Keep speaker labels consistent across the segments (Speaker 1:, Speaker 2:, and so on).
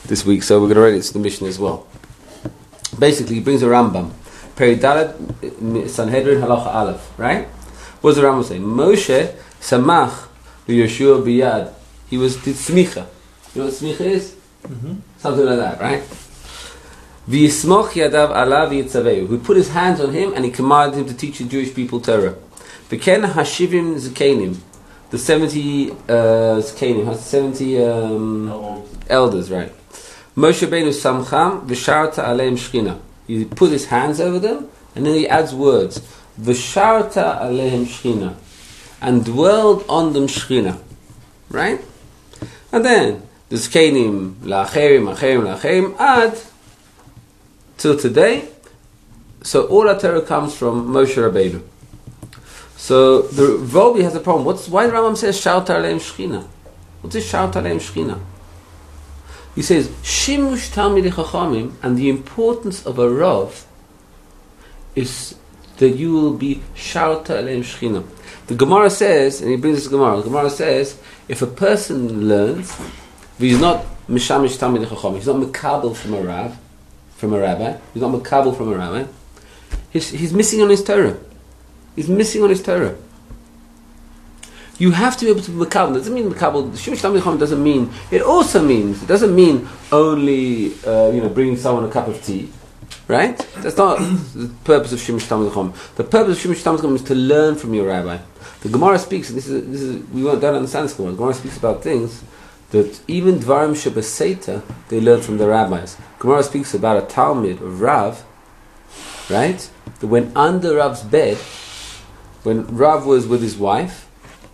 Speaker 1: this week, so we're going to read it to the Mishnah as well. Basically, he brings a Rambam. Peridalet Sanhedrin Halacha Aleph, right? What does the Rambam say? Moshe Samach Yeshua Biyad. He did smicha. You know what smicha is? Mm-hmm. Something like that, right? V'yismoch yadav alav yitzaveu. Who put his hands on him and he commanded him to teach the Jewish people Torah. V'ken hashivim zkenim. The 70 zkenim, 70 elders, right? Moshe Rabbeinu samcham v'sharta aleim shchina. He put his hands over them and then he adds words. V'sharta aleim shchina. And dwelled on them shchina. Right? And then the zkenim la'acherim ad till today. So all our Torah comes from Moshe Rabbeinu. So the Volvi has a problem. Why the Rambam says Shout Aleim Shechina? What's this Shout Aleim Shechina? He says Shimush Talmidei Chachamim, and the importance of a Rav is that you will be Shout Aleim Shechina. The Gemara says, and he brings this Gemara. The Gemara says, if a person learns, he's not Mishamish Talmidei Chachamim, he's not Mekabel from a rabbi. He's not Mekabel from a rabbi. He's missing on his Torah. He's missing on his Torah. You have to be able to be Mekabel. It doesn't mean Mekabel. Shimish Talmidei Chachamim doesn't mean. It also means. It doesn't mean only bringing someone a cup of tea, right? That's not the purpose of Shimish Talmidei Chachamim. The purpose of Shimish Talmidei Chachamim is to learn from your rabbi. The Gemara speaks. And this is we don't understand this Gemara. The Gemara speaks about things that even Dvarim Shebaseta they learn from the rabbis. Gemara speaks about a Talmud of Rav, right? That went under Rav's bed when Rav was with his wife,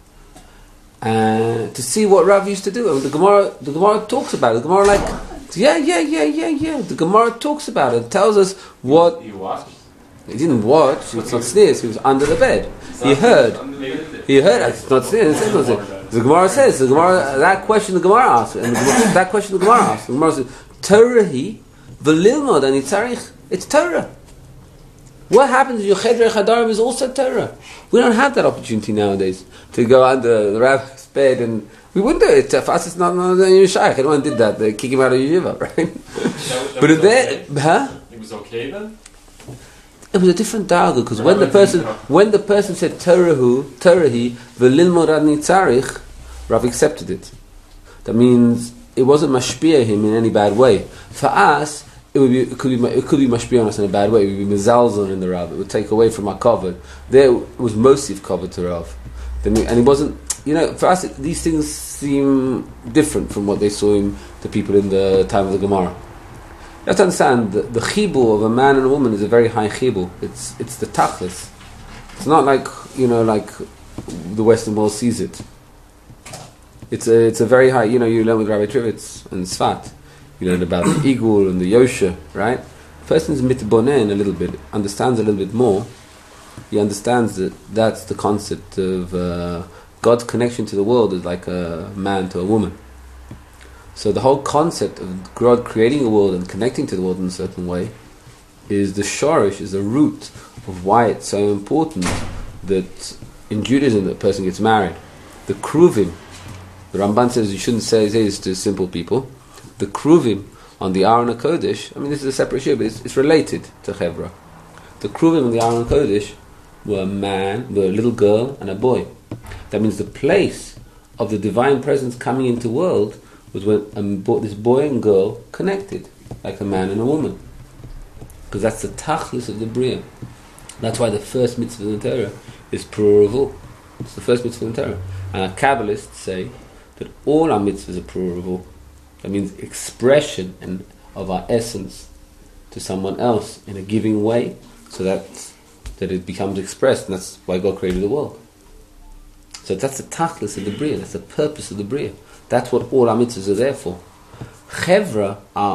Speaker 1: and to see what Rav used to do. And the Gemara talks about it. The Gemara yeah. The Gemara talks about it. Tells us what
Speaker 2: he watched.
Speaker 1: He didn't watch. It's not sneers. He was under the bed. He heard. It's not sneers. The Gemara says that question the Gemara asked, and that question the Gemara asked. The Gemara says Torah he v'lilmod and itzarich. It's Torah. What happens in your Chedrei Chadarim is also Torah. We don't have that opportunity nowadays to go under the rabbi's bed, and we wouldn't do it. For us, it's not Shaykh. Anyone did that, they kick him out of yeshiva, right? But if
Speaker 2: it was okay then?
Speaker 1: It was a different dialogue, because when the person said Torahi v'lilmod ad nitzarich, Rav accepted it. That means it wasn't mashpia him in any bad way. For us, it could be mashpia on us in a bad way. It would be mezalzon in the Rav. It would take away from our cover. There was mosif cover to Rav, and it wasn't. For us, these things seem different from what they saw in the people in the time of the Gemara. You have to understand the chibur of a man and a woman is a very high chibur. It's the tachlis. It's not like the Western world sees it. It's a very high. You learn with Rabbi Trivitz and Sfat. You learn about the Igul and the Yosha, right? The person's mitbonen a little bit, understands a little bit more. He understands that that's the concept of God's connection to the world is like a man to a woman. So the whole concept of God creating a world and connecting to the world in a certain way is the shorish, is the root of why it's so important that in Judaism that a person gets married. The kruvim, the Ramban says you shouldn't say this to simple people. The kruvim on the Aron HaKodesh, this is a separate issue, but it's related to Chevra. The kruvim on the Aron HaKodesh were a little girl and a boy. That means the place of the divine presence coming into the world was when this boy and girl connected, like a man and a woman. Because that's the tachlis of the Bria. That's why the first mitzvah in the Torah is Purah. It's the first mitzvah in the Torah. And our Kabbalists say that all our mitzvahs are Purah. That means expression of our essence to someone else in a giving way, so that it becomes expressed, and that's why God created the world. So that's the tachlis of the Bria, that's the purpose of the Bria. That's what all our mitzvahs are there for. Chevra,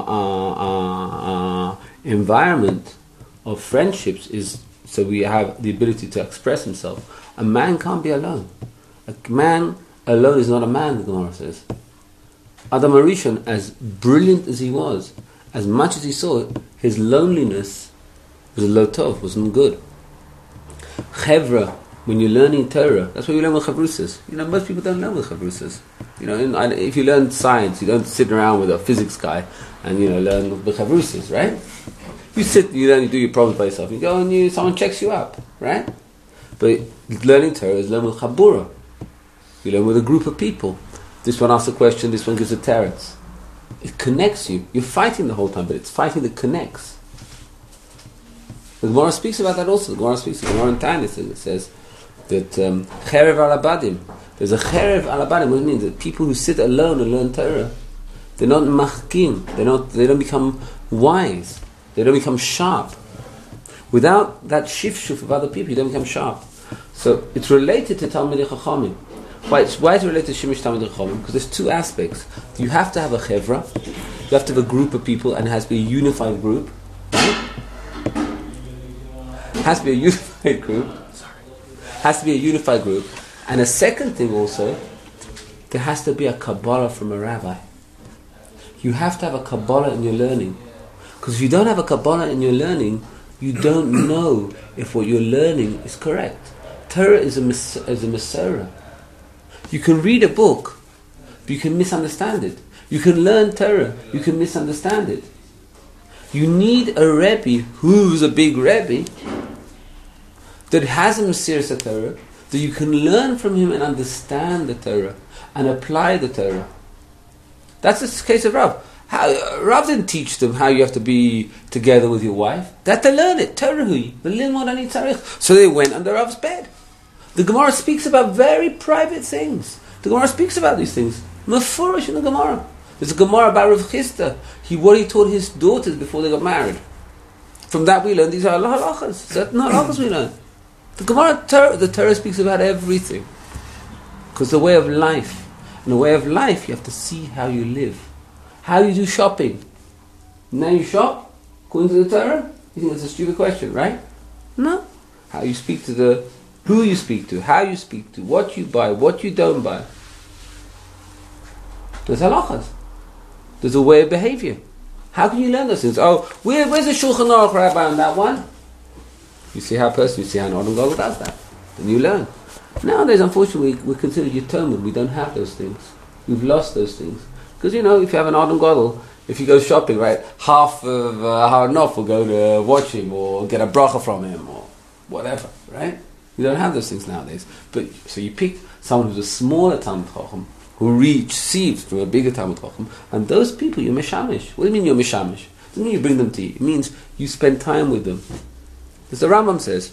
Speaker 1: our environment of friendships is so we have the ability to express himself. A man can't be alone. A man alone is not a man, the Gemara says. Adam HaRishon, as brilliant as he was, as much as he saw, his loneliness was lo tov, wasn't good. Chevra when you're learning Torah, that's what you learn with chavrusas. Most people don't learn with chavrusas. If you learn science, you don't sit around with a physics guy and learn with chavrusas, right? You sit, you do your problems by yourself. You go and someone checks you up, right? But learning Torah is learn with chabura. You learn with a group of people. This one asks a question, this one gives a teretz. It connects you. You're fighting the whole time, but it's fighting that connects. The Gemara speaks about that also. The Gemara in Tanis, it says that cherev al abadim. There's a cherev al abadim. What it means that people who sit alone and learn Torah, they're not machkim. They don't become wise. They don't become sharp. Without that shifshuf of other people, you don't become sharp. So it's related to Talmidei Chachamim. Why is it related to Shimish Talmidei Chachamim? Because there's two aspects. You have to have a chevra. You have to have a group of people, and it has to be a unified group. Right? It has to be a unified group. Has to be a unified group. And a second thing also, there has to be a Kabbalah from a rabbi. You have to have a Kabbalah in your learning. Because if you don't have a Kabbalah in your learning, you don't know if what you're learning is correct. Torah is a Masorah. You can read a book, but you can misunderstand it. You can learn Torah, you can misunderstand it. You need a Rebbe who's a big Rebbe that has a Mesiras Torah, that you can learn from him and understand the Torah and apply the Torah. That's the case of Rav. Rav didn't teach them how you have to be together with your wife. They had to learn it. So they went under Rav's bed. The Gemara speaks about very private things. The Gemara speaks about these things. Mefurish in the Gemara. There's a Gemara about Rav Chisda. What he taught his daughters before they got married. From that we learn these are halachas. Certain halachas we learn. The Gemara, the Torah speaks about everything. Because the way of life. And the way of life, you have to see how you live. How you do shopping. Now you shop, according to the Torah? You think that's a stupid question, right? No. How you speak to who you speak to, how you speak to, what you buy, what you don't buy. There's halachas. There's a way of behavior. How can you learn those things? Oh, where's the Shulchan Aruch Rabbi on that one? You see how an Adam Gadol does that. Then you learn. Nowadays, unfortunately, we're considered Yatomim. We don't have those things. We've lost those things. Because, if you have an Adam Gadol, if you go shopping, right, half of Har Nof will go to watch him or get a bracha from him or whatever, right? You don't have those things nowadays. But so you pick someone who's a smaller Talmid Chacham who receives from a bigger Talmid Chacham, and those people you're mishamish. What do you mean you're mishamish? It doesn't mean you bring them to you. It means you spend time with them. As the Rambam says,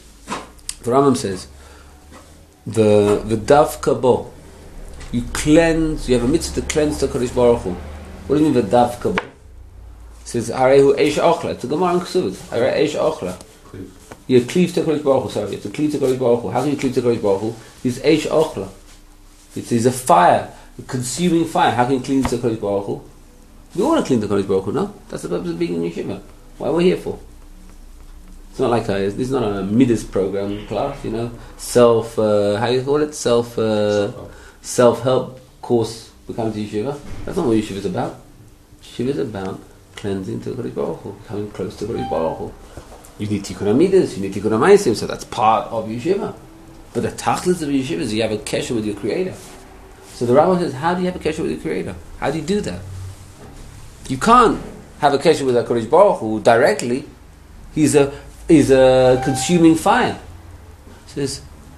Speaker 1: the Dav Kabo, you cleanse, you have a mitzvah to cleanse the Kodesh Baruch Hu. What do you mean the Dav Kabo? It says, Harehu Eish Ochla. It's a Gemara in Ksuvit. Harehu Eish Ochla. You cleave to Kodesh Baruch Hu, sorry. You have to cleave to Kodesh Baruch Hu. How can you cleave to Kodesh Baruch Hu? It's Eish Ochla. It's a fire, a consuming fire. How can you clean to Kodesh Baruch Hu? We want to clean the Kodesh Baruch Hu, no? That's the purpose of being in yeshiva. What are we here for? It's not like this is not a Midas program class, how you call it? Self-help course becoming to yeshiva. That's not what yeshiva is about. Yeshiva is about cleansing to Kodesh Baruch Hu, coming close to Kodesh Baruch Hu. You need tikkun midas, you need tikkun ma'asim, so that's part of yeshiva. But the tachlis of yeshiva is you have a kesher with your Creator. So the Rambam says, how do you have a kesher with your Creator? How do you do that? You can't have a kesher with HaKadosh Baruch Hu directly. He's a consuming fire. He says,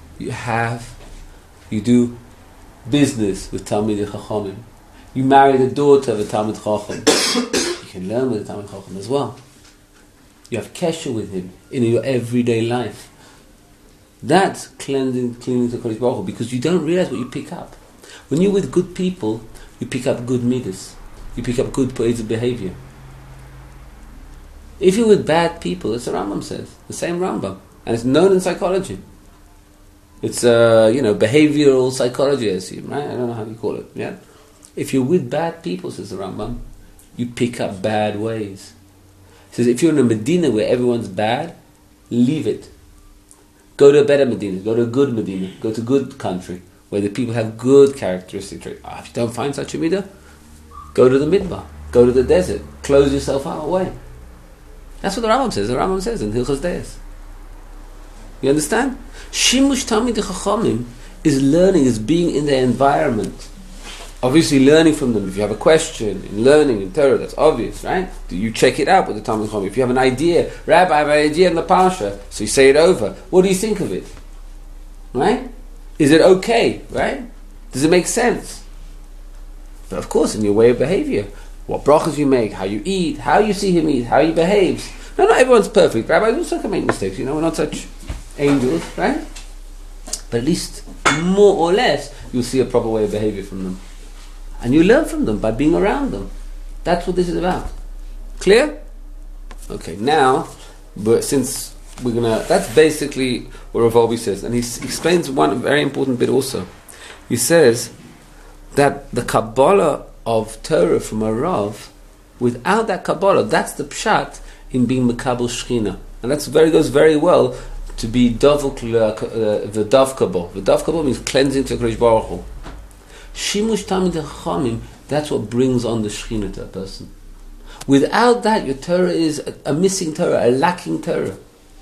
Speaker 1: you do business with Talmidei Chachamim. You marry the daughter of a Talmid Chacham. You can learn with a Talmid Chacham as well. You have kesher with him in your everyday life. That's cleaning to Kodesh Baruch Hu, because you don't realize what you pick up. When you're with good people, you pick up good midas. You pick up good behavior. If you're with bad people, as the Rambam says, the same Rambam, and it's known in psychology. It's behavioral psychology, I assume, right? I don't know how you call it. Yeah. If you're with bad people, says the Rambam, you pick up bad ways. He says if you're in a Medina where everyone's bad, leave it. Go to a better Medina. Go to a good Medina. Go to a good country where the people have good characteristic traits. If you don't find such a midah, go to the midbar. Go to the desert. Close yourself out away. That's what the Rambam says. The Rambam says in Hilchos Deis. You understand? Shimush Talmidei Chachamim is learning, is being in their environment. Obviously learning from them. If you have a question in learning in Torah, that's obvious, right? You check it out with the Talmidei Chachamim. If you have an idea, Rabbi, I have an idea in the Parsha, so you say it over. What do you think of it? Right? Is it okay? Right? Does it make sense? But of course, in your way of behavior, what brachas you make, how you eat, how you see him eat, how he behaves. No, not everyone's perfect. Rabbis also can make mistakes. We're not such angels, right? But at least, more or less, you'll see a proper way of behavior from them. And you learn from them by being around them. That's what this is about. Clear? Okay, now, since we're that's basically what Rav Wolbe says. And he explains one very important bit also. He says that the Kabbalah of Torah from a Rav, without that Kabbalah, that's the pshat in being Mekabel Shechina. And that goes very well to be V'dav Kabbalah. V'dav Kabbalah means cleansing to HaKadosh Baruch Hu. Shimush Talmidei Chachamim, that's what brings on the Shechina to a person. Without that, your Torah is a missing Torah, a lacking Torah.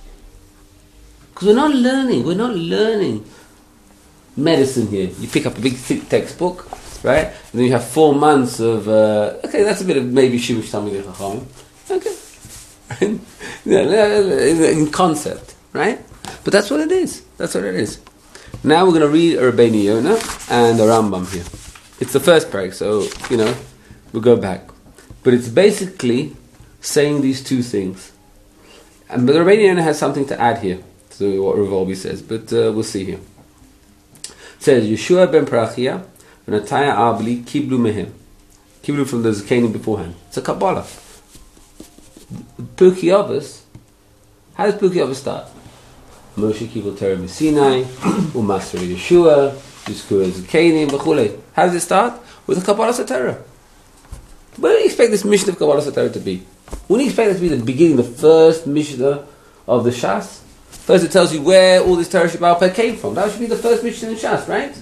Speaker 1: Because we're not learning medicine here. You pick up a big thick textbook, right? And then you have 4 months of, okay, that's a bit of maybe Shimush Talmidei Chachamim. Okay. In concept, right? But that's what it is. Now we're going to read Rabbeinu Yonah and the Rambam here. It's the first parak, so, we'll go back. But it's basically saying these two things. And the Rabbeinu Yonah has something to add here to what Rav Wolbe says, but we'll see here. It says, Yeshua ben Parachia, V'nataya Abli, Kiblu Mehem. Kiblu from the Zakanim beforehand. It's a Kabbalah. Pirkei Avos, how does Pirkei Avos start? Moshe Kibul Torah Sinai, Umasra Yeshua, Yizkura Zakanim, B'chulei. How does it start? With the Kabbalah Torah. What do you expect this Mishnah of Kabbalah Torah to be? What do you expect it to be the beginning, the first Mishnah of the Shas? First it tells you where all this Torah Sheba'al Peh came from. That should be the first Mishnah in Shas, right?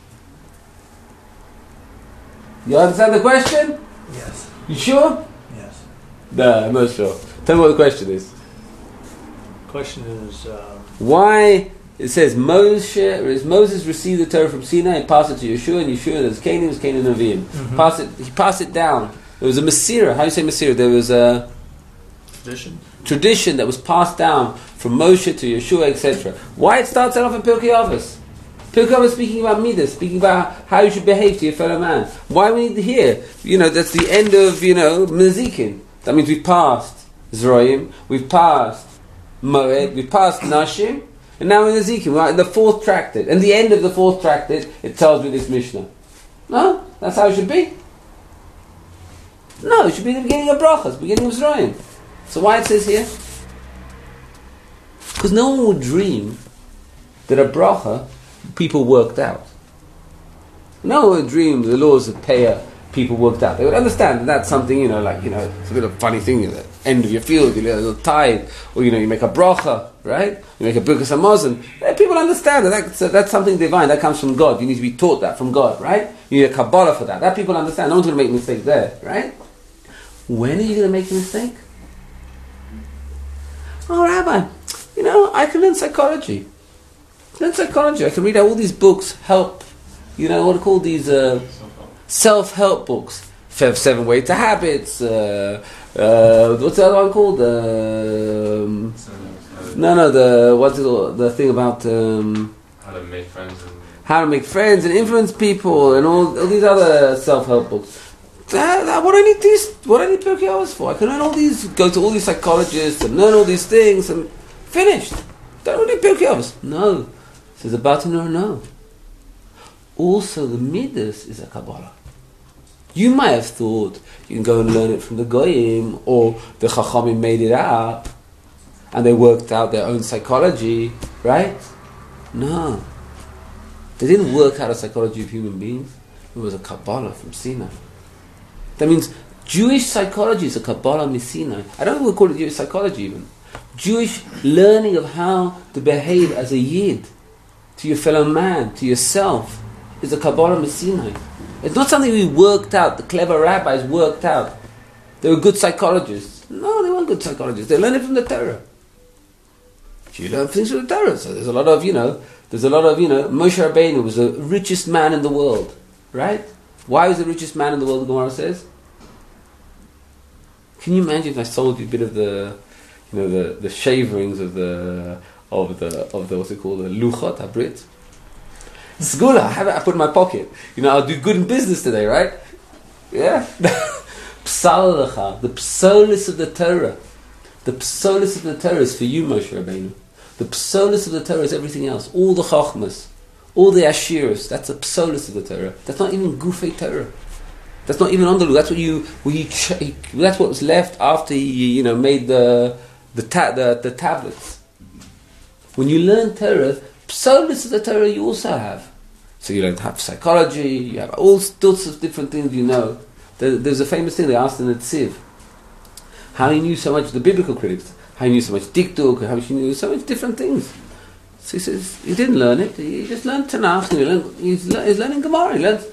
Speaker 1: You understand the question?
Speaker 3: Yes.
Speaker 1: You sure?
Speaker 3: Yes.
Speaker 1: No, I'm not sure. Tell me what the question is.
Speaker 3: The question is...
Speaker 1: why it says Moses received the Torah from Sinai and passed it to Yeshua, and Yeshua there's Canaan, Nevi'im.
Speaker 3: Mm-hmm.
Speaker 1: He passed it down. There was a Masira. How do you say Masira? There was a tradition that was passed down from Moshe to Yeshua, etc. Why it starts off in Pirkei Avos? Pirkei Avos speaking about midas, speaking about how you should behave to your fellow man. Why we need to hear? That's the end of Mezikin. That means we've passed Zroim, we've passed Moed, we passed Nashim, and now in Ezekiel, we're in the 4th tractate. And the end of the 4th tractate, it tells me this Mishnah. No? That's how it should be? No, it should be the beginning of Brachas, beginning of Zroim. So why it says here? Because no one would dream that a Bracha people worked out. No one would dream the laws of Peah people worked out. They would understand that that's something, it's a bit of a funny thing, the end of your field, you get a little tithe, or you make a bracha, right? You make a Birkas Hamazon. People understand that's something divine, that comes from God. You need to be taught that from God, right? You need a Kabbalah for that. That people understand. No one's going to make a mistake there, right? When are you going to make a mistake? Oh, Rabbi, I can learn psychology. I can read out all these books, help, what are called these... self-help books. 7 Ways to Habits. What's the other one called? What's it called? The thing about how to make friends and influence people and all these other self-help books. What I need Pirkei Avos for? I can learn all these, go to all these psychologists and learn all these things and finished. Don't need Pirkei Avos. No. It says about to know. No. Also, the Midas is a Kabbalah. You might have thought you can go and learn it from the Goyim, or the Chachamim made it up, and they worked out their own psychology, right? No. They didn't work out a psychology of human beings. It was a Kabbalah from Sinai. That means Jewish psychology is a Kabbalah from Sinai. I don't know if we call it Jewish psychology even. Jewish learning of how to behave as a Yid, to your fellow man, to yourself, is a Kabbalah from Sinai. It's not something we worked out, the clever rabbis worked out. They were good psychologists. No, they weren't good psychologists. They learned it from the Torah. You learn things from the Torah. So there's a lot of, Moshe Rabbeinu was the richest man in the world, right? Why was the richest man in the world, the Gemara says? Can you imagine if I told you a bit of the shaverings of the what's it called, the Luchot Habrit? Segula, I put in my pocket. I'll do good in business today, right? Yeah. Psal, the psolis of the Torah. The psolis of the Torah is for you, Moshe Rabbeinu. The psolis of the Torah is everything else. All the chachmas, all the ashiras. That's the psolis of the Torah. That's not even gufei Torah. That's not even on the Lu. That's that's what was left after he made the tablets. When you learn Torah, psolis of the Torah you also have. So you learn to have psychology. You have all sorts of different things. There's a famous thing they asked in the Tziv. How he knew so much, the biblical critics, how he knew so much dikduk, how he knew so much different things. So he says, he didn't learn it, he just learned Tanakh, he's learning Gemara, he learned,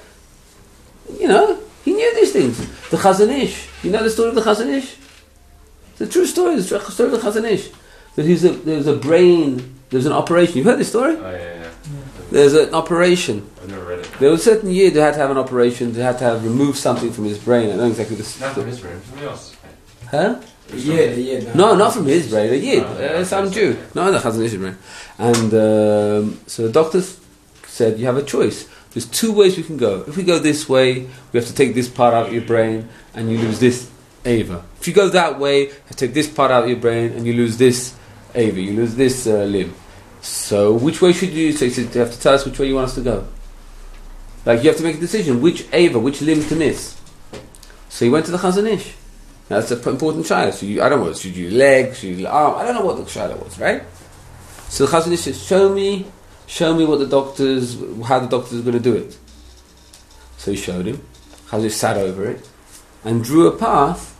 Speaker 1: he knew these things. The Chazon Ish, you know the story of the Chazon Ish? It's a true story, the story of the Chazon Ish. That there was a brain, there was an operation, you've heard this story?
Speaker 2: Oh, yeah.
Speaker 1: There's an operation.
Speaker 2: I've never read it.
Speaker 1: There was a certain year they had to have an operation, they had to have removed something from his brain, I don't know exactly the
Speaker 2: Not from his brain, from somebody else.
Speaker 1: Huh?
Speaker 4: Yeah.
Speaker 1: No, not from his brain. A Yid, some Jew. No, the Chazon Ish's brain. And so the doctors said, you have a choice. There's two ways we can go. If we go this way, we have to take this part out of your brain, and you lose this ava. If you go that way, you have to take this part out of your brain, and you lose this ava. You lose this limb. So which way should you? So he said, you have to tell us which way you want us to go. Like you have to make a decision, which ava, which limb to miss. So he went to the Chazon Ish. Now, that's an important shayla. So I don't know, should you leg, should you arm? I don't know what the shayla was, right? So the Chazon Ish says, show me how the doctors are going to do it. So he showed him. Chazon Ish sat over it and drew a path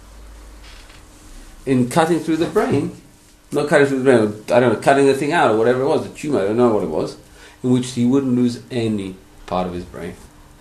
Speaker 1: in cutting through the brain, not cutting through the brain, I don't know, cutting the thing out or whatever it was, the tumor, I don't know what it was, in which he wouldn't lose any part of his brain.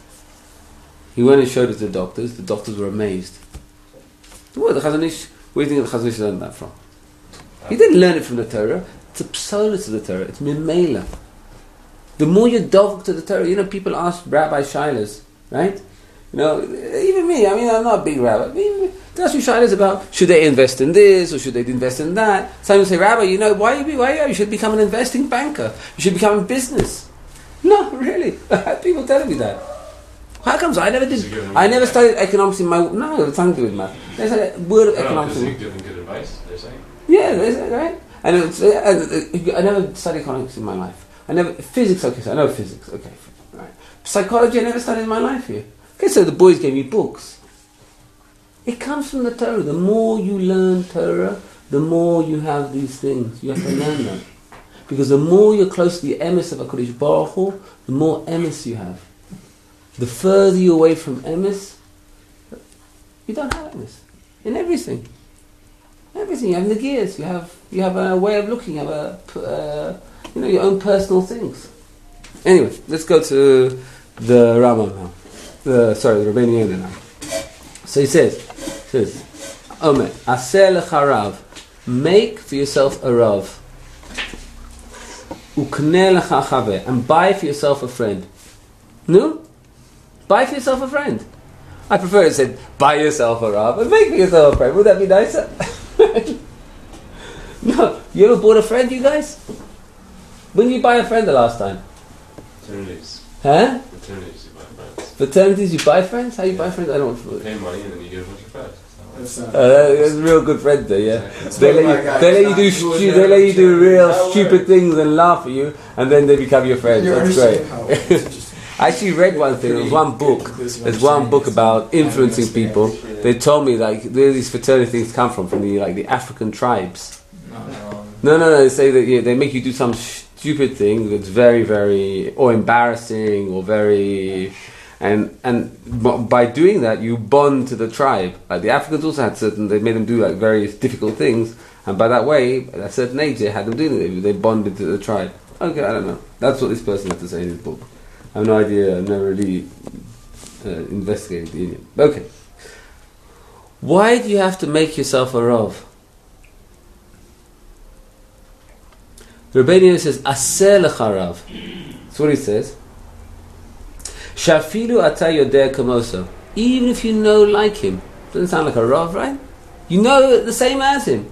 Speaker 1: He went and showed it to the doctors were amazed. Where do you think the Chazon Ish learned that from? He didn't learn it from the Torah. It's a psolis of the Torah. It's mimela. The more you dog to the Torah, people ask rabbi shaylas, right? Even me. I mean, I'm not a big rabbi. They ask me shaylas about should they invest in this or should they invest in that. Some say, Rabbi, why you should become an investing banker. You should become in business. No, really. People telling me that. How comes I never did? I never studied economics in my... No, it's nothing to do with math. There's a word of economics.
Speaker 2: Because you're giving good advice, they're saying.
Speaker 1: Yeah, right? I never studied economics in my life. Physics, okay, so I know physics, okay. Right. Psychology, I never studied in my life here. Okay, so the boys gave me books. It comes from the Torah. The more you learn Torah, the more you have these things. You have to learn them. Because the more you're close to the emes of HaKadosh Baruch Hu, the more emes you have. The further you're away from emes, you don't have emes. In everything. Everything. You have negias. You have a way of looking. You have your own personal things. Anyway, let's go to the Rambam now. The Rabbeinu Yonah now. So he says, Omer, Aseh lecha rav, make for yourself a rav. Ukneh lecha chaveh, and buy for yourself a friend. No? Buy for yourself a friend. I prefer to say, buy yourself a rav and make for yourself a friend. Would that be nicer? No. You ever bought a friend, you guys? When did you buy a friend the last time?
Speaker 2: Fraternities.
Speaker 1: Huh?
Speaker 2: Fraternities, you buy friends.
Speaker 1: Fraternities, you buy friends? How you buy friends? I don't know.
Speaker 2: You pay money and then you get a bunch of friends.
Speaker 1: That's a real good friend there, yeah. They let you do real stupid things and laugh at you, and then they become your friends. That's great. I actually read one thing. There was one book. There's one book about influencing people. They told me where these fraternity things come from the African tribes. No. They say that they make you do some stupid thing that's very, very, or embarrassing, or very, and by doing that you bond to the tribe. Like the Africans also had they made them do very difficult things, and by that way, at a certain age, they had them doing it. They bonded to the tribe. Okay, I don't know. That's what this person had to say in his book. I have no idea. I've never really investigated the Indian. Okay. Why do you have to make yourself a rav? Rabbeinu Yonah says, Aseh lecha Rav. That's what he says. Shafilu ata yodeh kamoso. Even if you know like him. Doesn't sound like a Rav, right? You know the same as him.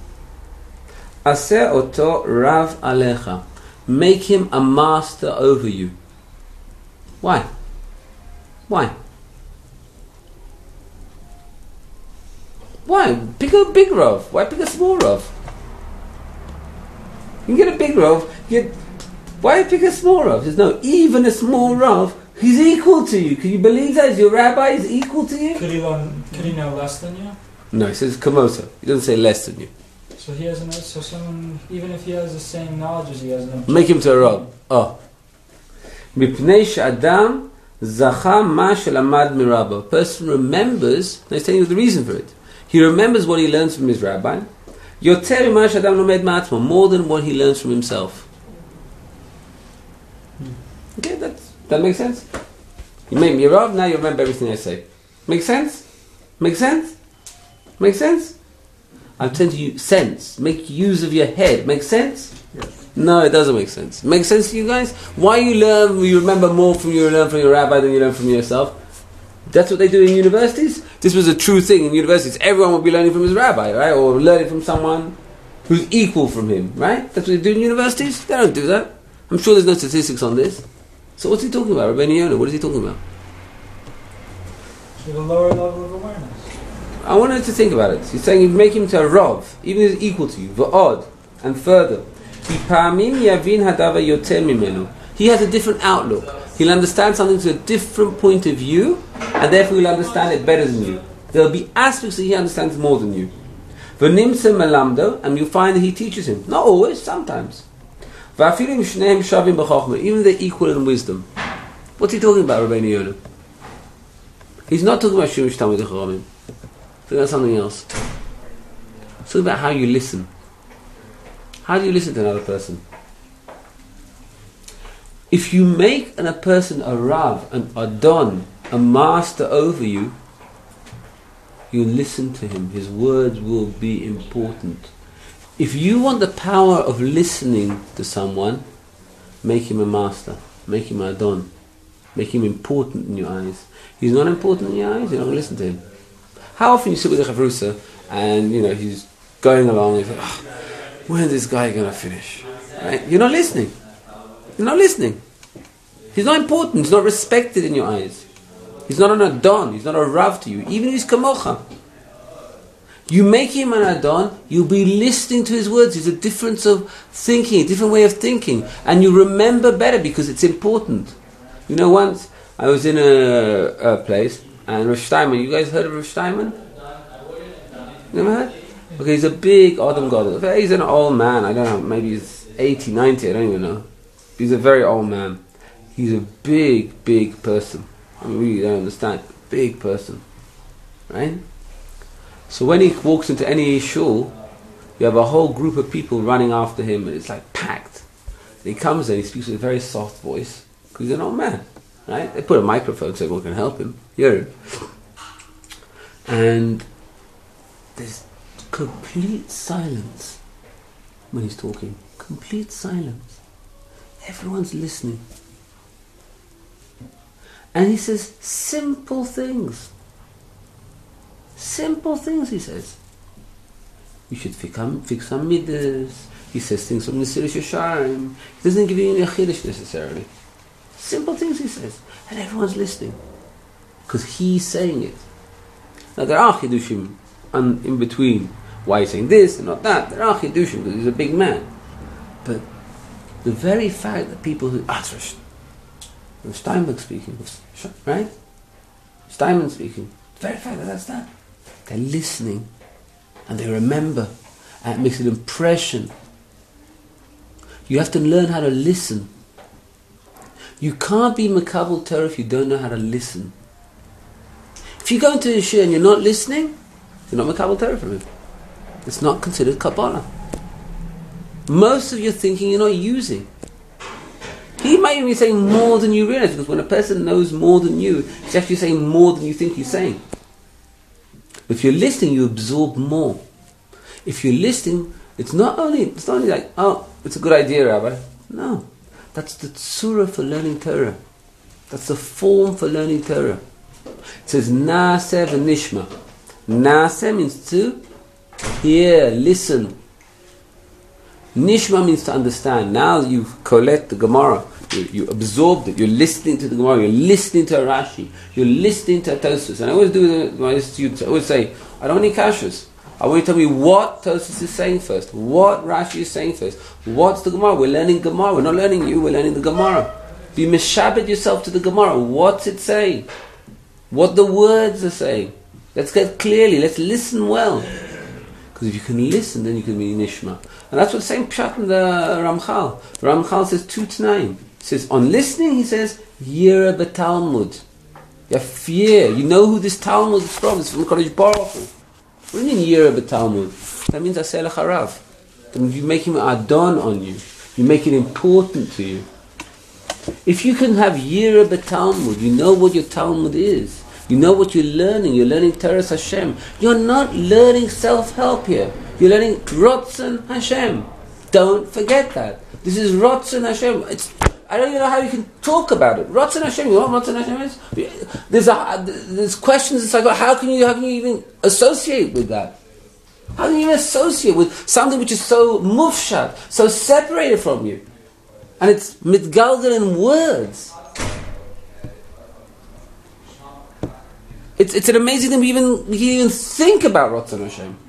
Speaker 1: Aseh oto Rav alecha. Make him a master over you. Why? Why? Why? Pick a big Rav. Why pick a small Rav? You can get a big Rav. Why pick a small Rav? There's no, even a small Rav, he's equal to you. Can you believe that? Is your rabbi is equal to you?
Speaker 4: Could he know less than you?
Speaker 1: No, he says kamosa. He doesn't say less than you.
Speaker 4: So he has so someone, even if he has the same knowledge as he has,
Speaker 1: make him to a Rav. Oh. Mipnei she'adam zacha ma shelamad mirabba. A person remembers, and he's telling you the reason for it. He remembers what he learns from his rabbi. Yoter ma she'adam lomed ma'atzmo, more than what he learns from himself. Okay, that makes sense? You made me a Rav, now you remember everything I say. Make sense? Make sense? Make sense? I'm telling you, sense. Make use of your head. Make sense?
Speaker 3: Yes.
Speaker 1: No, it doesn't make sense. Make sense to you guys? Why you remember more from you learn from your rabbi than you learn from yourself? That's what they do in universities. This was a true thing in universities. Everyone would be learning from his rabbi, right? Or learning from someone who's equal from him, right? That's what they do in universities. They don't do that. I'm sure there's no statistics on this. So what's he talking about, Rabbeinu Yonah? What is he talking about?
Speaker 4: with a lower level of awareness.
Speaker 1: I wanted to think about it. He's saying you make him to a Rav, even if he's equal to you, v'od, and further. He has a different outlook. He'll understand something to a different point of view, and therefore he'll understand it better than you. There'll be aspects that he understands more than you. V'nimsa melamdo, and you'll find that he teaches him. Not always, sometimes. Even they're equal in wisdom. What's he talking about, Rabbeinu Yonah? He's not talking about Shemesh Talmidei Chachamim. He's talking about something else. He's talking about how you listen. How do you listen to another person? If you make a person a Rav, an Adon, a master over you, you listen to him. His words will be important. If you want the power of listening to someone, make him a master. Make him an Adon. Make him important in your eyes. He's not important in your eyes, you're not going to listen to him. How often you sit with a chavrusa and he's going along and you think, when is this guy going to finish? Right? You're not listening. You're not listening. He's not important. He's not respected in your eyes. He's not an Adon. He's not a Rav to you. Even if he's Kamocha. You make him an Adon, you'll be listening to his words. It's a difference of thinking, a different way of thinking. And you remember better because it's important. Once I was in a place, and Rosh Steinman, you guys heard of Rosh Steinman? Never heard? Okay, he's a big Adam God. He's an old man, I don't know, maybe he's 80, 90, I don't even know. He's a very old man. He's a big, big person. I really don't understand. Big person. Right? So when he walks into any shul, you have a whole group of people running after him, and it's like packed. And he comes in, he speaks with a very soft voice, because he's an old man. Right? They put a microphone so everyone can help him hear him. And there's complete silence when he's talking. Complete silence. Everyone's listening. And he says simple things. Simple things, he says. You should fix some midas. He says things from the Sirish Yesharim. He doesn't give you any chiddush necessarily. Simple things he says. And everyone's listening. Because he's saying it. Now there are chiddushim in between. Why he's saying this and not that. There are chiddushim because he's a big man. But the very fact that people who... Steinberg speaking, right? Steinman speaking. The very fact that that's that. They're listening. And they remember. And it makes an impression. You have to learn how to listen. You can't be Makabel Torah if you don't know how to listen. If you go into a shir and you're not listening, you're not Makabel Torah from him. It's not considered Kabbalah. Most of your thinking you're not using. He might even be saying more than you realize, because when a person knows more than you, he's actually saying more than you think he's saying. But if you're listening, you absorb more. If you're listening, it's not only like, it's a good idea, Rabbi. No. That's the tzura for learning Torah. That's the form for learning Torah. It says, Naaseh v'nishma. Naaseh means to hear, listen. Nishma means to understand. Now you collect the Gemara. You absorbed it. You're listening to the Gemara. You're listening to a Rashi. You're listening to a Tosfos. And I always do with my students. I always say, I don't need kashas. I want you to tell me what Tosfos is saying first. What Rashi is saying first. What's the Gemara? We're learning Gemara. We're not learning you. We're learning the Gemara. Be mishabed yourself to the Gemara. What's it saying? What the words are saying. Let's get clearly. Let's listen well. Because if you can listen, then you can be nishma. And that's what the same pshat in the Ramchal. The Ramchal says 2 T'naim. He says, on listening, he says, Yira b'Talmud. You have fear. You know who this Talmud is from. It's from the Kodesh Baruch Hu. What do you mean Yira b'Talmud? That means Aseh l'charav. That means you make him adon on you. You make it important to you. If you can have Yira b'Talmud, you know what your Talmud is. You know what you're learning. You're learning Teres Hashem. You're not learning self-help here. You're learning Rotzen Hashem. Don't forget that. This is Rotzen Hashem. I don't even know how you can talk about it. Rotzen Hashem. You know what Rotzen Hashem is? There's questions. It's like, how can you even associate with that? How can you even associate with something which is so mufshat, so separated from you? And it's mitgalgal in words. It's an amazing thing we can even think about Ratzon Hashem.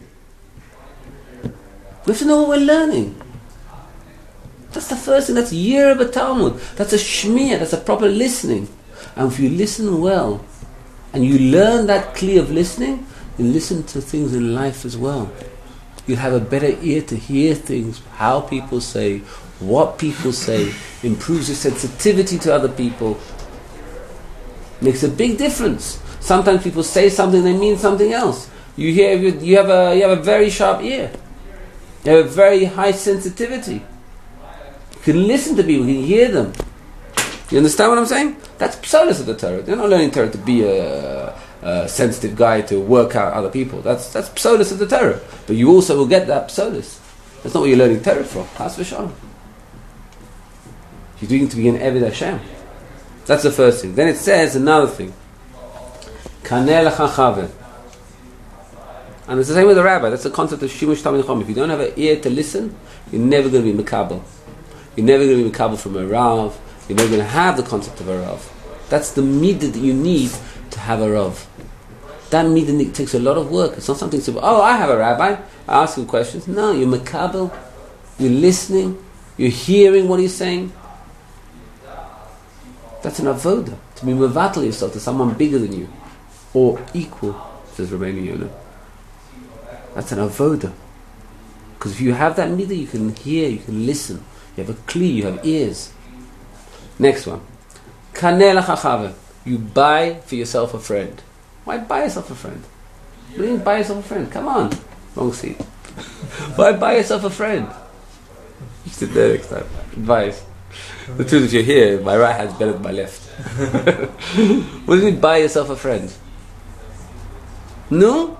Speaker 1: We have to know what we're learning. That's the first thing. That's Yira b'Talmud. That's a shmiya. That's a proper listening. And if you listen well, and you learn that kli of listening, you listen to things in life as well. You'll have a better ear to hear things, how people say, what people say, improves your sensitivity to other people. Makes a big difference. Sometimes people say something, they mean something else. You have a very sharp ear. You have a very high sensitivity. You can listen to people, you can hear them. You understand what I'm saying? That's psolis of the Torah. They're not learning Torah to be a sensitive guy to work out other people. That's psolis of the Torah. But you also will get that psolis. That's not what you're learning Torah from. Chas v'shalom. You're doing it to be an Eved Hashem. That's the first thing. Then it says another thing. Kaneh lecha chaver. And it's the same with the rabbi. That's the concept of shimush tamid chom. If you don't have an ear to listen, you're never going to be mekabel. You're never going to be mekabel from a rav. You're never going to have the concept of a rav. That's the midah that you need to have a rav. That midah takes a lot of work. It's not something simple. Oh, I have a rabbi. I ask him questions. No, you're mekabel. You're listening. You're hearing what he's saying. That's an avoda. To be mevatel yourself to someone bigger than you. Or equal, says Rabbeinu Yonah. That's an avoda. Because if you have that midah, you can hear, you can listen. You have a kli, you have ears. Next one. Kaneh lecha chaver. You buy for yourself a friend. Why buy yourself a friend? What do you mean buy yourself a friend? Come on. Wrong seat. Why buy yourself a friend? You sit there next time. Advice. The truth is, you're here, my right hand's better than my left. What do you mean buy yourself a friend? No?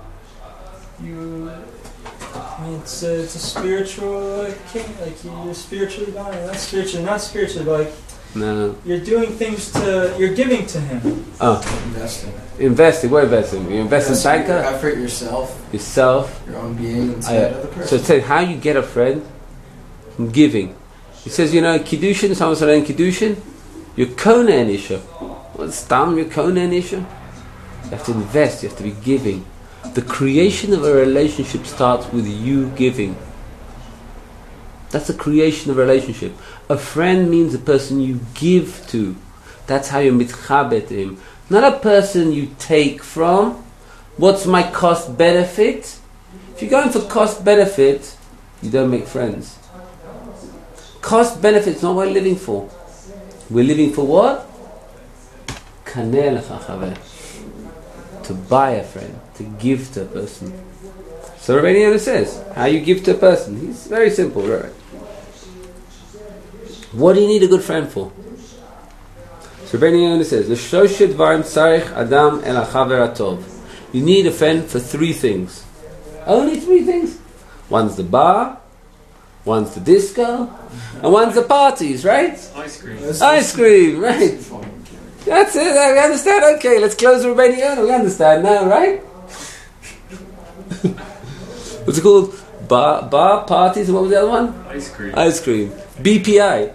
Speaker 4: It's a spiritual king, like you're spiritually dying. Not spiritually, but like
Speaker 1: No.
Speaker 4: you're doing things you're giving to him.
Speaker 1: Oh. Investing. What investing? You invest in banker?
Speaker 5: Your effort, yourself, your own being inside of the person.
Speaker 1: So it says how you get a friend from giving. It says, Kiddushin, someone's learning Kiddushin, you're Kona and Isha. What's Tam? You're Kona and Isha? You have to invest, you have to be giving. The creation of a relationship starts with you giving. That's the creation of a relationship. A friend means a person you give to. That's how you mitchabet him. Not a person you take from. What's my cost benefit? If you're going for cost benefit, you don't make friends. Cost benefit is not what we're living for. We're living for what? Kaneh lecha chaver. To buy a friend, to give to a person. So Rabbeinu Yonah says, how you give to a person. It's very simple, right? What do you need a good friend for? So Rabbeinu Yonah says, L'shlosheh dvarim tzarich adam el hachaver hatov. You need a friend for 3 things. Only 3 things. One's the bar, One's the disco, and one's the parties, right?
Speaker 2: Ice cream.
Speaker 1: Ice cream, right? That's it. We understand. Okay, let's close the Romanian. We understand now, right? What's it called? Bar parties. And what was the other one?
Speaker 2: Ice cream.
Speaker 1: Ice cream. BPI.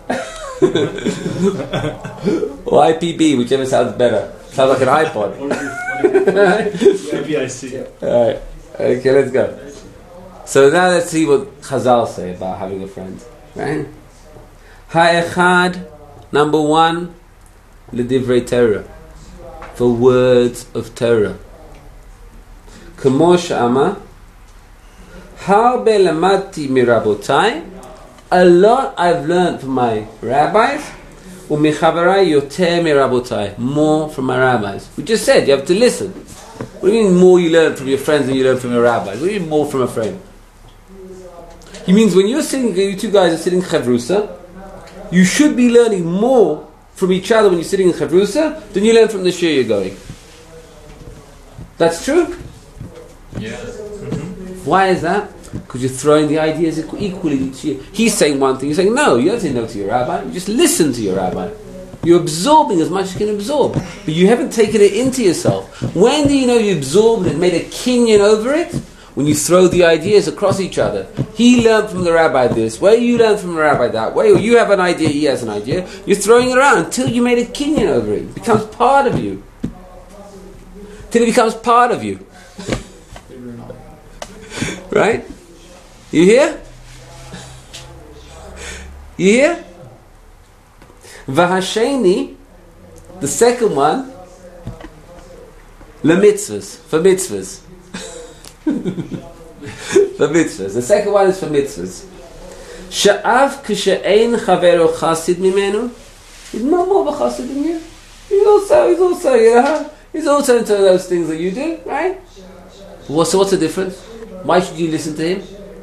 Speaker 1: Or IPB, whichever sounds better. Sounds like an iPod.
Speaker 3: Maybe I see.
Speaker 1: Alright. Okay, let's go. So now let's see what Chazal say about having a friend. Right? Ha'echad, number one, L'divrei Torah. For words of Torah. K'mo she'ama, Harbe lamati mirabotai. A lot I've learned from my rabbis. U'michaverai yoter mirabotai. More from my rabbis. We just said you have to listen. What do you mean more you learn from your friends than you learn from your rabbis? What do you mean more from a friend? He means when you're sitting, you two guys are sitting in Chavrusa, you should be learning more from each other when you're sitting in Chavrusa than you learn from the shir you're going. That's true?
Speaker 2: Yeah.
Speaker 1: Why is that? Because you're throwing the ideas equally to you. He's saying one thing, you're saying no, you don't say no to your rabbi, you just listen to your rabbi. You're absorbing as much as you can absorb, but you haven't taken it into yourself. When do you know you absorbed it and made a kinyan over it? When you throw the ideas across each other. He learned from the rabbi this, where you learn from the rabbi that, where you have an idea, he has an idea. You're throwing it around until you made a kinyan over it. It becomes part of you. Till it becomes part of you. Right? You hear? You hear? V'hasheni, the second one, lemitzvahs, for mitzvahs. For mitzvahs. The second one is for mitzvahs. Sha'av k'she'ein chavero chasid mimenu. He's not more of a chasid than you. He's also into those things that you do, right? So what's the difference? Why should you listen to him?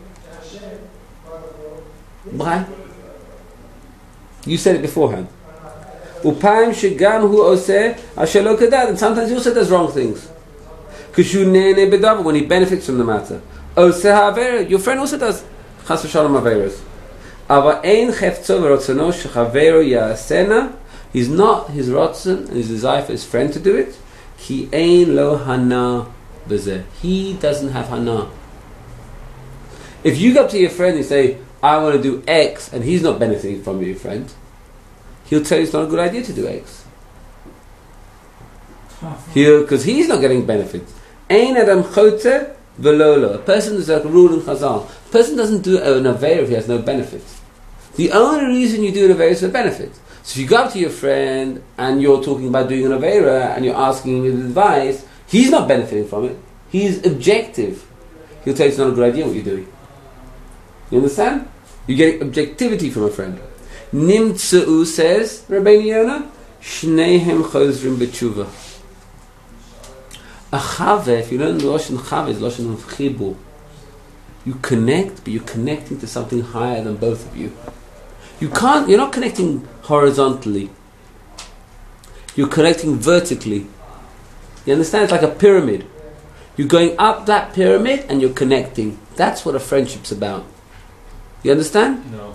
Speaker 1: Why? You said it beforehand. Upayim shegam hu oseh asher lo kedad, and sometimes he also does wrong things. Kishu nene bedavar, when he benefits from the matter. Oseh ha'avera, your friend also does chas v'shalom averos. Ava ein chefzo v'rotzono shechavero ya'asena. He's not his rotzen and his desire for his friend to do it. Ki ein lo hana b'zeh. He doesn't have hana. If you go up to your friend and say, I want to do X, and he's not benefiting from your friend, he'll tell you it's not a good idea to do X. Because he's not getting benefits. Ein adam chote velolo. A person is like a rule in Chazal. A person doesn't do an aveir if he has no benefits. The only reason you do an aveir is for benefit. So if you go up to your friend and you're talking about doing an aveira and you're asking him advice, he's not benefiting from it. He's objective. He'll tell you it's not a good idea what you're doing. You understand? You get objectivity from a friend. Nimtzeu says, Rabbeinu Yonah, Shnehem chozrim b'tshuva. A chave, if you learn the Lashon chave, is Lashon of chibur. You connect, but you're connecting to something higher than both of you. You're not connecting horizontally. You're connecting vertically. You understand? It's like a pyramid. You're going up that pyramid and you're connecting. That's what a friendship's about. You understand?
Speaker 2: No.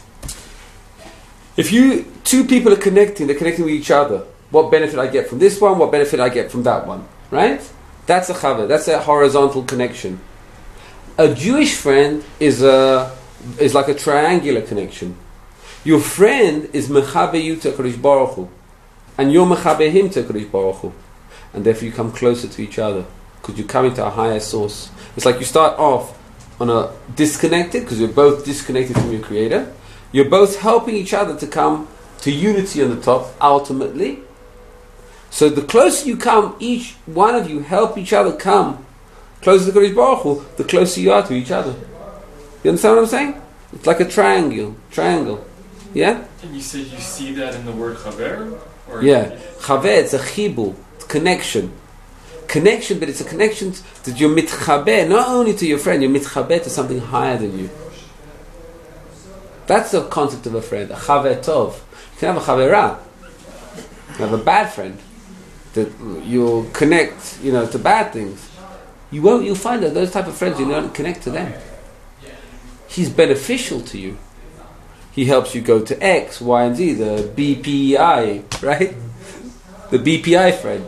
Speaker 1: If two people are connecting, they're connecting with each other. What benefit I get from this one, what benefit I get from that one. Right? That's a chavah. That's a horizontal connection. A Jewish friend is like a triangular connection. Your friend is mechabe you to HaKadosh Baruch Hu, and you're mechabe him to HaKadosh Baruch Hu, and therefore you come closer to each other because you come into a higher source. It's like you start off on a disconnected, because you're both disconnected from your Creator. You're both helping each other to come to unity on the top, ultimately. So the closer you come, each one of you help each other come closer to HaKadosh Baruch Hu, the closer you are to each other. You understand what I'm saying? It's like a triangle. Yeah?
Speaker 2: And you said you see that in the word chaver? Or
Speaker 1: Yeah. Chaver, it's a chibur, it's connection. Connection, but it's a connection that you're mitchaber, not only to your friend, you're mitchaber to something higher than you. That's the concept of a friend, a chaver tov. You can have a chavera. You have a bad friend that you'll connect, to bad things. You'll find that those type of friends, you don't connect to them. he's beneficial to you. He helps you go to X, Y, and Z, the BPI, right? The BPI friend.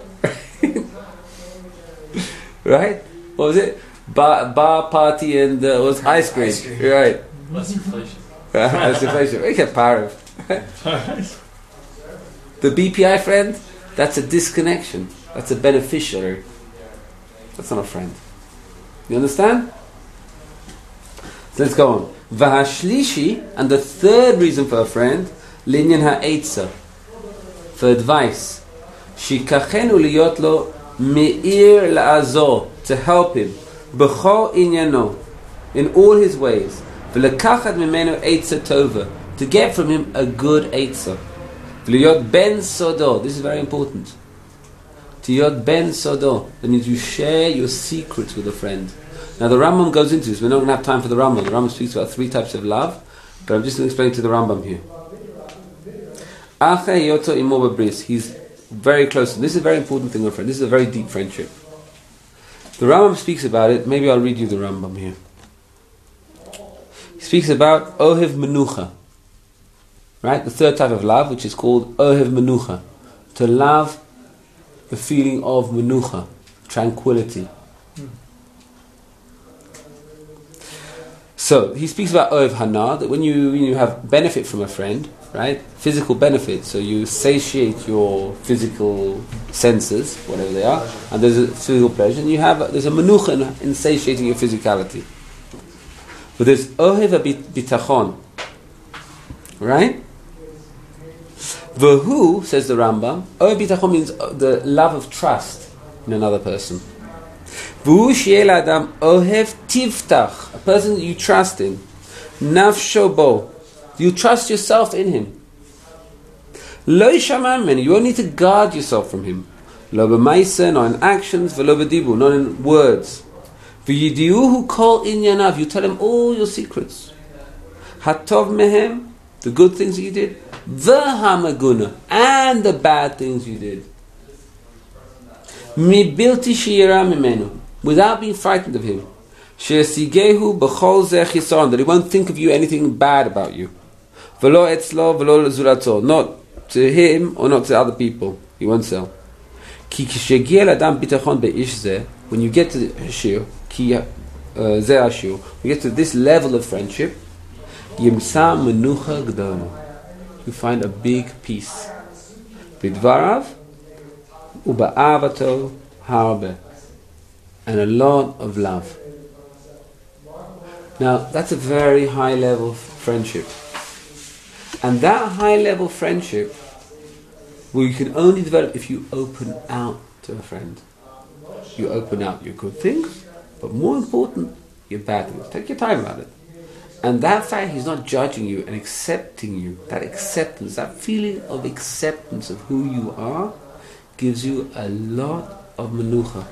Speaker 1: Right? What was it? Bar party and was ice cream. Right.
Speaker 2: Less inflation.
Speaker 1: Less inflation. We get power. The BPI friend, that's a disconnection. That's a beneficiary. That's not a friend. You understand? So let's go on. V'hashlishi, and the third reason for a friend, linyan ha'etza, for advice. Shikachenu liyot lo me'ir la'azor, to help him. B'chol inyano, in all his ways. V'lekachat mimenu etza tova, to get from him a good etza. V'liyot ben sodo, this is very important. To yot ben sodo, that means you share your secrets with a friend. Now the Rambam goes into this. We're not going to have time for the Rambam. The Rambam speaks about 3 types of love, but I'm just going to explain to the Rambam here. Acha yoto imo b'bris. He's very close. This is a very important thing with a friend. This is a very deep friendship. The Rambam speaks about it. Maybe I'll read you the Rambam here. He speaks about ohev menucha. Right? The third type of love, which is called ohev menucha. To love the feeling of menucha, tranquility. So he speaks about ohev hana, that when you have benefit from a friend, right, physical benefit, so you satiate your physical senses, whatever they are, and there's a physical pleasure, and there's a menucha in satiating your physicality. But there's ohev bitachon, right? V'hu, says the Rambam, ohev bitachon means the love of trust in another person. V'hu shi'el adam ohev tivtach, a person that you trust in. Nafsho bo, you trust yourself in him. Lo yishamar mimenu, you won't need to guard yourself from him. Lo b'maisa, not in actions, v'lo b'dibu, not in words. V'yidiuhu kol inyanav, you tell him all your secrets. Hatov mehem, the good things that you did. V'hamaguna, and the bad things you did. Mi bilti shiyira mimenu, without being frightened of him. She'esigehu b'chol zeh chisaron, that he won't think of you anything bad about you. V'lo etzlo v'lo zurato, not to him or not to other people. He won't sell. Ki kishegiel adam bitachon be'ish zeh, when you get to the hashir, ki zeh hashir, you get to this level of friendship, yimsa menucha g'dona, you find a big peace. Bidvarav uba'avato harbe, and a lot of love. Now that's a very high level of friendship, and that high level friendship, well, you can only develop if you open out to a friend. You open out your good things, but more important, your bad things. Take your time about it. And that fact, he's not judging you and accepting you. That acceptance, that feeling of acceptance of who you are, gives you a lot of menucha.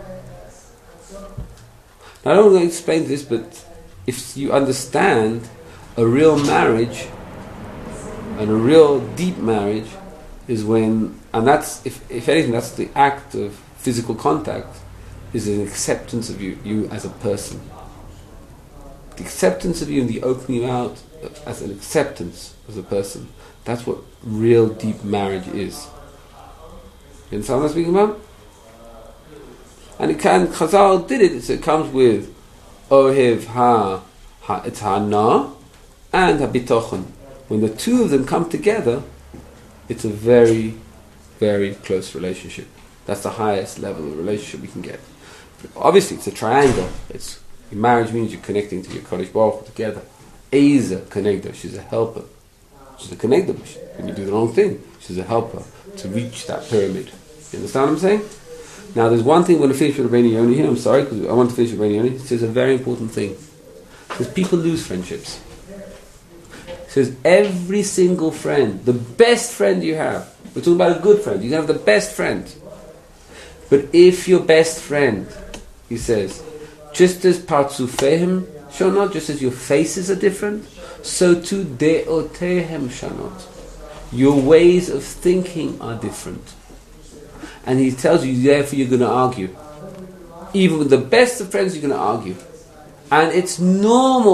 Speaker 1: Now, I don't want to explain this, but if you understand a real marriage and a real deep marriage is when, and that's, if anything, that's the act of physical contact, is an acceptance of you as a person. The acceptance of you and the opening you out as an acceptance as a person. That's what real deep marriage is. You understand what I'm speaking about? And Chazal did it, so it comes with Ohev it's Hana and Habitochen. When the two of them come together, it's a very, very close relationship. That's the highest level of relationship we can get. Obviously, it's a triangle. Marriage means you're connecting to your Kodesh Baruch Hu together. Eza, connector, she's a helper. She's a connector. When you do the wrong thing, she's a helper to reach that pyramid. You understand what I'm saying? Now, there's one thing I'm going to finish with Rabbeinu Yoni here. I'm sorry, because I want to finish with Rabbeinu Yoni. It says a very important thing. It says people lose friendships. It says every single friend, the best friend you have, we're talking about a good friend, you can have the best friend. But if your best friend, he says, just as partzufehem shonot, just as your faces are different, so too deotehem shonot. Your ways of thinking are different. And he tells you, therefore you're going to argue. Even with the best of friends, you're going to argue. And it's normal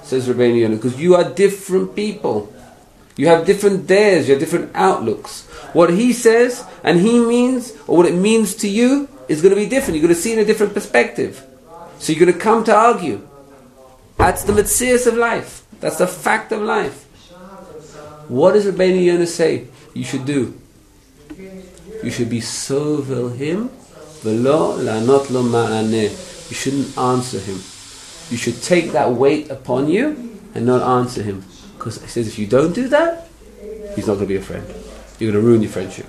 Speaker 1: says Rabbeinu Yonah, because you are different people. You have different days, you have different outlooks. What he says and he means, or what it means to you, is going to be different. You're going to see in a different perspective. So you're going to come to argue. That's the metzius of life. That's the fact of life. What does Rabbeinu Yonah say you should do? You should be sovel him, velo la'anot lo ma'aneh. You shouldn't answer him. You should take that weight upon you and not answer him. Because he says if you don't do that, he's not going to be a friend. You're going to ruin your friendship.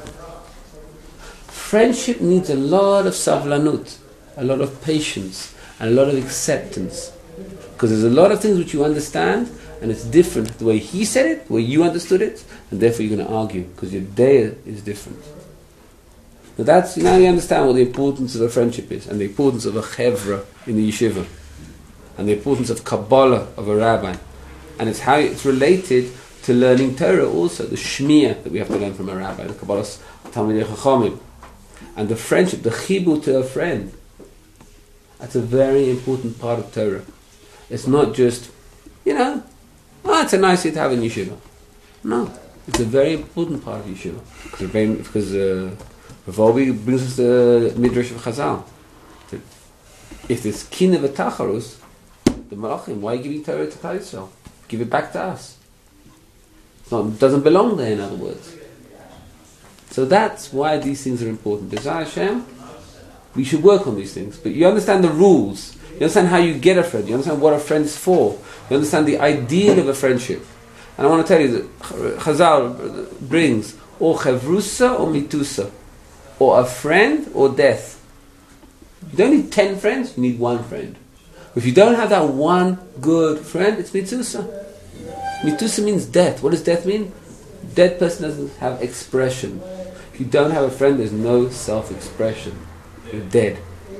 Speaker 1: Friendship needs a lot of savlanut, a lot of patience, and a lot of acceptance. Because there's a lot of things which you understand, and it's different the way he said it, the way you understood it, and therefore you're going to argue, because your day is different. Now you understand what the importance of a friendship is, and the importance of a chevra in the yeshiva, and the importance of Kabbalah of a rabbi. And it's how it's related to learning Torah also, the shmiya that we have to learn from a rabbi, the Kabbalah's Talmidei Chachamim, and the friendship, the chibur to a friend. That's a very important part of Torah. It's not just, it's a nice thing to have in yeshiva. No, it's a very important part of yeshiva. Because Rav Wolbe brings us the Midrash of Chazal. If there's kin of a tacharus, the malachim, why are you giving Torah to Klal Yisrael? Give it back to us. It doesn't belong there, in other words. So that's why these things are important. B'ezras Hashem, we should work on these things. But you understand the rules. You understand how you get a friend. You understand what a friend is for. You understand the ideal of a friendship. And I want to tell you that Chazal brings or chevrusa or mitusa, or a friend or death. You don't need 10 friends, you need one friend. If you don't have that one good friend, it's mitzusa. Mitusa means death. What does death mean? Dead person doesn't have expression. If you don't have a friend, there's no self-expression. You're dead.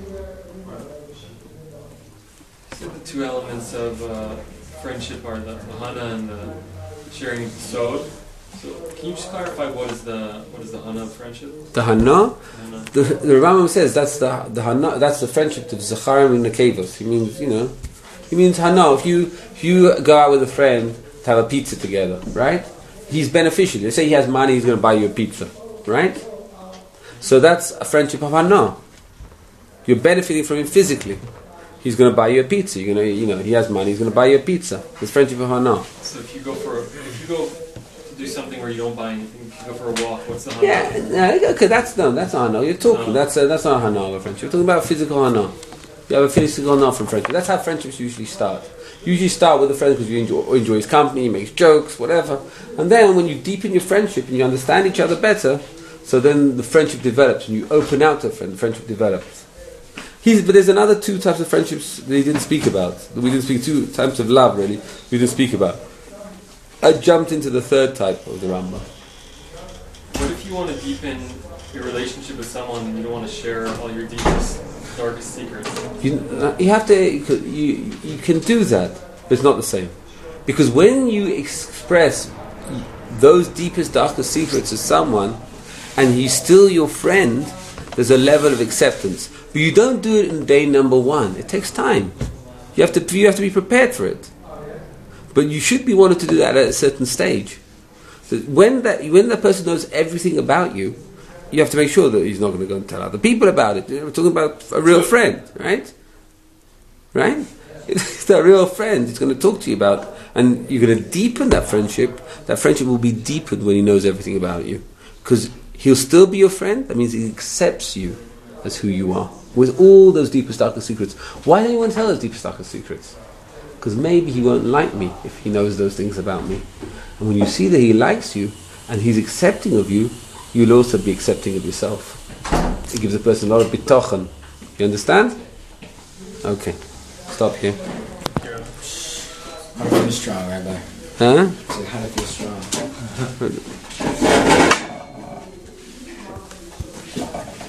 Speaker 2: So the two elements of friendship are the hana and the sharing sod. So can you just clarify what is the hana of friendship?
Speaker 1: The hana? The Rambam says that's the hana. That's the friendship of zacharim and nekevos. He means hana. If you go out with a friend to have a pizza together, right? He's beneficial. They say he has money, he's going to buy you a pizza, right? So that's a friendship of hana. You're benefiting from him physically. He's going to buy you a pizza. You're going to, he has money, he's going to buy you a pizza. It's friendship of hana.
Speaker 2: So if you go to do something where you don't buy anything, if you go for a walk, what's the hana?
Speaker 1: Yeah, okay, that's not hana. You're talking. That's not hana of a friendship. You're talking about physical hana. You have a physical hana from friendship. That's how friendships usually start. You usually start with a friend because you enjoy his company, he makes jokes, whatever. And then when you deepen your friendship and you understand each other better, so then the friendship develops and you open out to a friend, the friendship develops. But there's another two types of friendships that he didn't speak about. We didn't speak two types of love, really, we didn't speak about. I jumped into the third type of the Rambam.
Speaker 2: What if you want to deepen your relationship with someone and you don't want to share all your deepest, darkest secrets?
Speaker 1: You can do that, but it's not the same. Because when you express those deepest, darkest secrets to someone, and he's still your friend, there's a level of acceptance. But you don't do it in day number one. It takes time. You have to be prepared for it. But you should be wanting to do that at a certain stage. So when that person knows everything about you, you have to make sure that he's not going to go and tell other people about it. We're talking about a real friend, right? Right? It's that real friend he's going to talk to you about, and you're going to deepen that friendship. That friendship will be deepened when he knows everything about you. Because he'll still be your friend. That means he accepts you as who you are, with all those deepest, darkest secrets. Why don't you want to tell those deepest, darkest secrets? Because maybe he won't like me if he knows those things about me. And when you see that he likes you and he's accepting of you, you'll also be accepting of yourself. It gives a person a lot of bitochen. You understand? Okay. Stop here.
Speaker 5: How to feel strong, Rabbi?
Speaker 1: Huh?
Speaker 5: So how to feel strong?